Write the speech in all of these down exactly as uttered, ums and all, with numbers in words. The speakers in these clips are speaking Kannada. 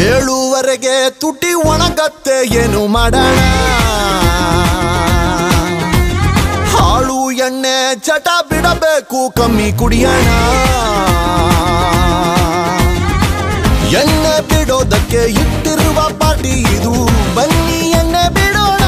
ಏಳುವರೆಗೆ ತುಟಿ ಒಣಗತ್ತೆ ಏನು ಮಾಡೋಣ ಹಾಳು ಎಣ್ಣೆ ಚಟ ಬಿಡಬೇಕು ಕಮ್ಮಿ ಕುಡಿಯೋಣ ಎಣ್ಣೆ ಬಿಡೋದಕ್ಕೆ ಇಟ್ಟಿರುವ ಪಾರ್ಟಿ ಇದು ಬನ್ನಿ ಎಣ್ಣೆ ಬಿಡೋಣ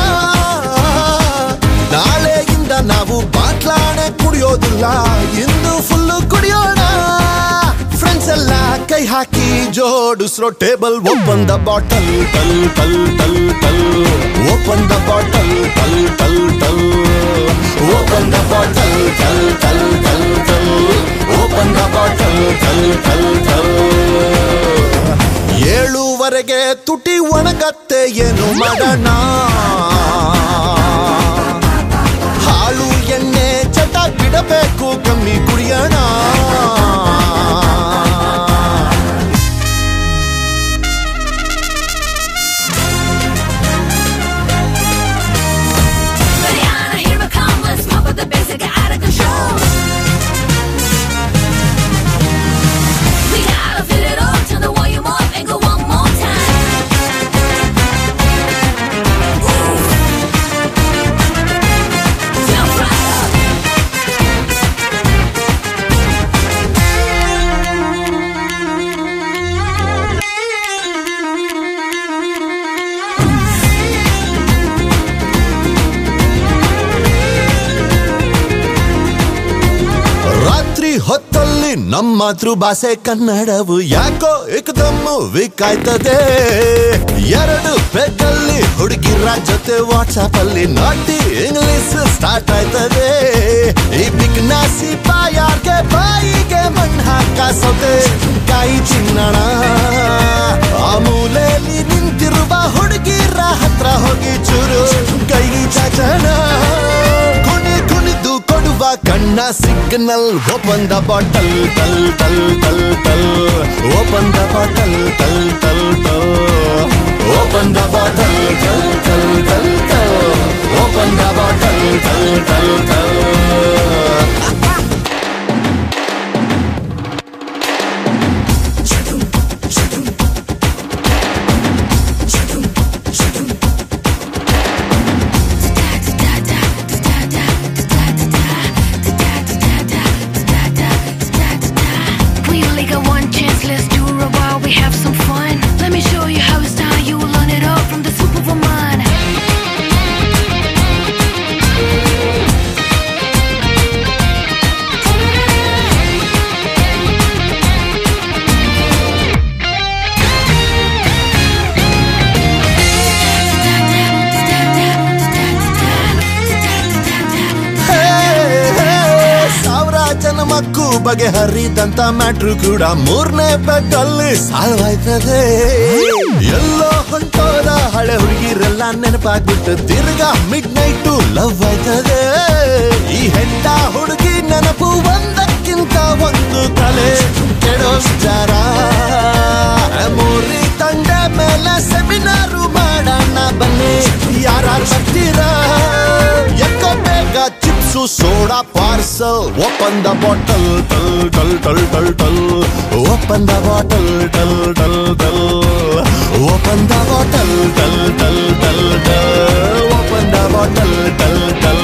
ನಾಳೆಯಿಂದ ನಾವು ಬಾಟ್ಲಾಣೆ ಕುಡಿಯೋದಿಲ್ಲ ಇಂದು ಫುಲ್ಲು ಕುಡಿಯೋಣ ಫ್ರೆಂಡ್ಸ್ ಎಲ್ಲ ಕೈ ಹಾಕಿ ಜೋಡಿಸ್ರೋ ಟೇಬಲ್ ಓಪನ್ ದ ಬಾಟಲ್ ಟಲ್ ಟಲ್ ಟಲ್ ಟಲ್ ಓಪನ್ ದ ಬಾಟಲ್ ಟಲ್ ಟಲ್ ಟಲ್ ಓಪನ್ ದ ಬಾಟಲ್ ಟಲ್ ಟಲ್ ಟಲ್ ಟಲ್ ಓಪನ್ ದ ಬಾಟಲ್ ಟಲ್ ಟಲ್ ಟಲ್ ಏಳುವರೆಗೆ ತುಟಿ ಒಣಗತ್ತೆ ಏನು ಮಾಡೋಣ ಹಾಲು ಎಣ್ಣೆ ಚಟ ಬಿಡಬೇಕು ಕಮ್ಮಿ ಕುಡಿಯೋಣ ಹೊತ್ತಲ್ಲಿ ನಮ್ಮ ಮಾತೃಭಾಷೆ ಕನ್ನಡವು ಯಾಕೋ ಏಕದಮ್ಮು ವಿಕಾಯ್ತದೆ ಎರಡು ಪೆಗ್ಗಲ್ಲಿ ಹುಡುಗಿರ ಜೊತೆ ವಾಟ್ಸಾಪ್ ಅಲ್ಲಿ ನಾಟಿ ಇಂಗ್ಲಿಷ್ ಸ್ಟಾರ್ಟ್ ಆಯ್ತದೆ ಈ ಬಿಗ್ನಾಸಿ ಬಾಯಾರ್ಗೆ ಬಾಯಿಗೆ ಮಣ್ಣು ಹಾಕ ಸೌತೆ ಕಾಯಿ ಚಿನ್ನಣ ಆ ಮೂಲೆಯಲ್ಲಿ ನಿಂತಿರುವ ಹುಡುಗಿರ ಹತ್ರ ಹೋಗಿ ಚೂರು ಕೈ ಚಾಚಣ ಕುಣಿ ಕುಣಿದು ಕೊಡುವ ಕಣ್ಣ ಸಿಗ್ನಲ್ ಓಪನ್ ದ ಬಾಟಲ್ ಟಲ್ ಟಲ್ ಟಲ್ ಟಲ್ ಓಪನ್ ದ ಬಾಟಲ್ ಟಲ್ ಟಲ್ ಟಲ್ ಓಪನ್ ದ ಬಾಟಲ್ ಟಲ್ ಟಲ್ ಟಲ್ ಟಲ್ ಓಪನ್ ದ ಬಾಟಲ್ ಟಲ್ ಟಲ್ ಟಲ್ ಮಕ್ಕು ಬಗೆಹರಿದಂತ ಮ್ಯಾಟ್ರು ಕೂಡ ಮೂರನೇ ಪೆಗ್ಗಲ್ಲಿ ಸಾಲ್ವ್ ಆಯ್ತದೆ ಎಲ್ಲೋ ಹೊಂಟೋದ ಹಳೆ ಹುಡುಗಿರೆಲ್ಲ ನೆನಪಾಗ್ಬಿಟ್ಟು ತಿರ್ಗಾ ಮಿಡ್ ನೈಟು ಲವ್ ಆಯ್ತದೆ ಈ ಹೆಂಡ ಹುಡುಗಿ ನೆನಪು ಒಂದಕ್ಕಿಂತ ಒಂದು ತಲೆ ಕೆಡೋ ವಿಚಾರ ಮೂರಿ ತಂಡ ಮೇಲೆ ಸೆಮಿನಾರು ಮಾಡೋಣ ಬನ್ನಿ ಯಾರು ಬರ್ತೀರಾ ಎಕ್ಕೋ ಬೇಗ chips soda parcel open the bottle ಟಲ್ ಟಲ್ ಟಲ್ ಟಲ್ ಟಲ್ ಓಪನ್ ದ ಬಾಟಲ್ ಟಲ್ ಟಲ್ ಟಲ್ ಓಪನ್ ದ ಬಾಟಲ್ ಟಲ್ ಟಲ್ ಟಲ್ ಟಲ್ ಓಪನ್ ದ ಬಾಟಲ್ ಟಲ್ ಟಲ್